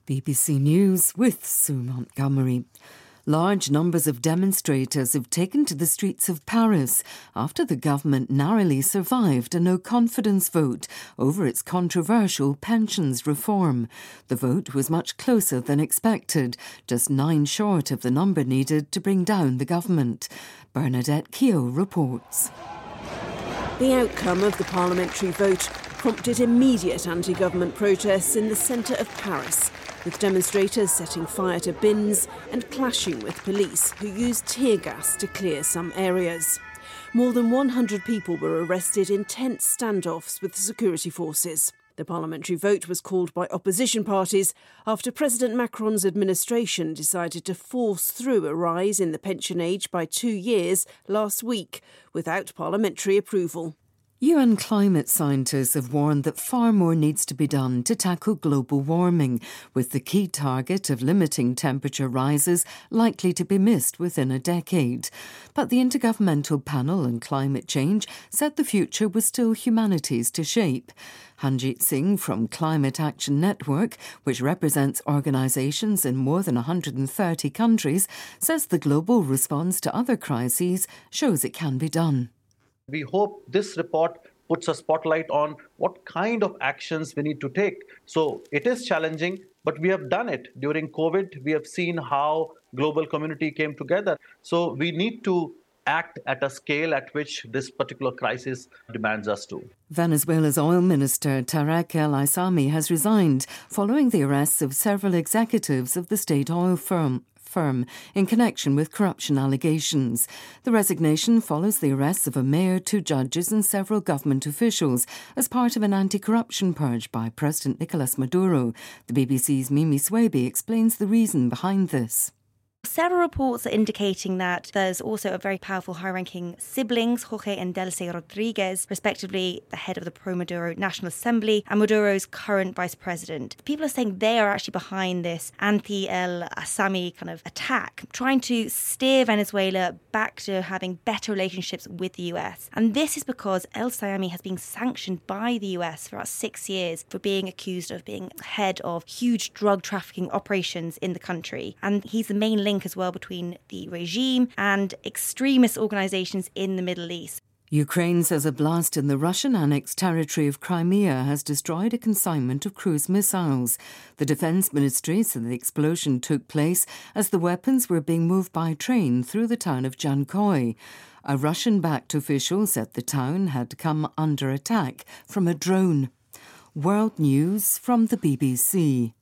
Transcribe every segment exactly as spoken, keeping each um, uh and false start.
B B C News with Sue Montgomery. Large numbers of demonstrators have taken to the streets of Paris after the government narrowly survived a no-confidence vote over its controversial pensions reform. The vote was much closer than expected, just nine short of the number needed to bring down the government. Bernadette Keogh reports. The outcome of the parliamentary vote prompted immediate anti-government protests in the centre of Paris, with demonstrators setting fire to bins and clashing with police, who used tear gas to clear some areas. More than one hundred people were arrested in tense standoffs with the security forces. The parliamentary vote was called by opposition parties after President Macron's administration decided to force through a rise in the pension age by two years last week, without parliamentary approval. U N climate scientists have warned that far more needs to be done to tackle global warming, with the key target of limiting temperature rises likely to be missed within a decade. But the Intergovernmental Panel on Climate Change said the future was still humanity's to shape. Hanjit Singh from Climate Action Network, which represents organisations in more than one hundred thirty countries, says the global response to other crises shows it can be done. We hope this report puts a spotlight on what kind of actions we need to take. So it is challenging, but we have done it. During COVID, we have seen how global community came together. So we need to act at a scale at which this particular crisis demands us to. Venezuela's oil minister Tarek El Aissami has resigned following the arrests of several executives of the state oil firm. firm in connection with corruption allegations. The resignation follows the arrests of a mayor, two judges and several government officials as part of an anti-corruption purge by President Nicolas Maduro. The B B C's Mimi Swaby explains the reason behind this. Several reports are indicating that there's also a very powerful high-ranking siblings, Jorge and Delcy Rodriguez, respectively the head of the pro-Maduro National Assembly and Maduro's current vice president. People are saying they are actually behind this anti-El Aissami kind of attack, trying to steer Venezuela back to having better relationships with the U S. And this is because El Aissami has been sanctioned by the U S for about six years for being accused of being head of huge drug trafficking operations in the country. And he's the main link as well between the regime and extremist organisations in the Middle East. Ukraine says a blast in the Russian-annexed territory of Crimea has destroyed a consignment of cruise missiles. The Defence Ministry said the explosion took place as the weapons were being moved by train through the town of Jankoy. A Russian-backed official said the town had come under attack from a drone. World News from the B B C.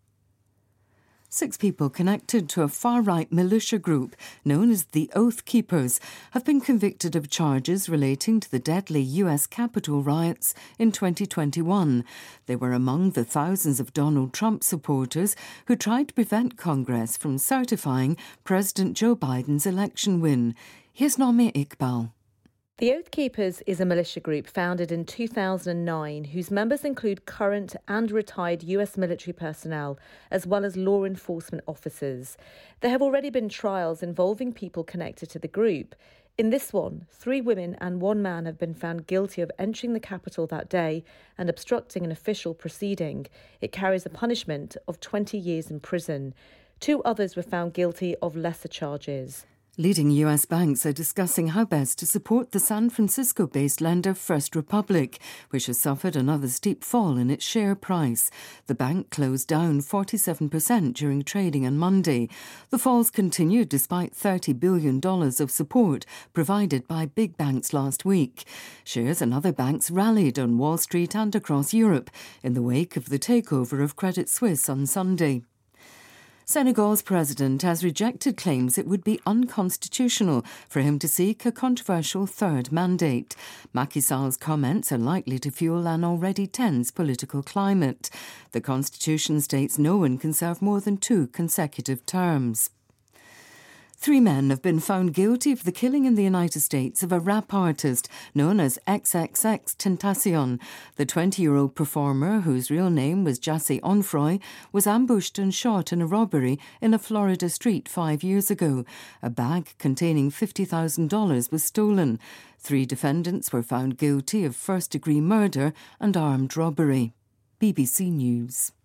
Six people connected to a far-right militia group known as the Oath Keepers have been convicted of charges relating to the deadly U S Capitol riots in twenty twenty-one. They were among the thousands of Donald Trump supporters who tried to prevent Congress from certifying President Joe Biden's election win. Here's Nomi Iqbal. The Oath Keepers is a militia group founded in two thousand nine whose members include current and retired U S military personnel as well as law enforcement officers. There have already been trials involving people connected to the group. In this one, three women and one man have been found guilty of entering the Capitol that day and obstructing an official proceeding. It carries a punishment of twenty years in prison. Two others were found guilty of lesser charges. Leading U S banks are discussing how best to support the San Francisco-based lender First Republic, which has suffered another steep fall in its share price. The bank closed down forty-seven percent during trading on Monday. The falls continued despite thirty billion dollars of support provided by big banks last week. Shares in other banks rallied on Wall Street and across Europe in the wake of the takeover of Credit Suisse on Sunday. Senegal's president has rejected claims it would be unconstitutional for him to seek a controversial third mandate. Macky Sall's comments are likely to fuel an already tense political climate. The constitution states no one can serve more than two consecutive terms. Three men have been found guilty of the killing in the United States of a rap artist known as triple X Tentacion. The twenty-year-old performer, whose real name was Jassy Onfroy, was ambushed and shot in a robbery in a Florida street five years ago. A bag containing fifty thousand dollars was stolen. Three defendants were found guilty of first-degree murder and armed robbery. B B C News.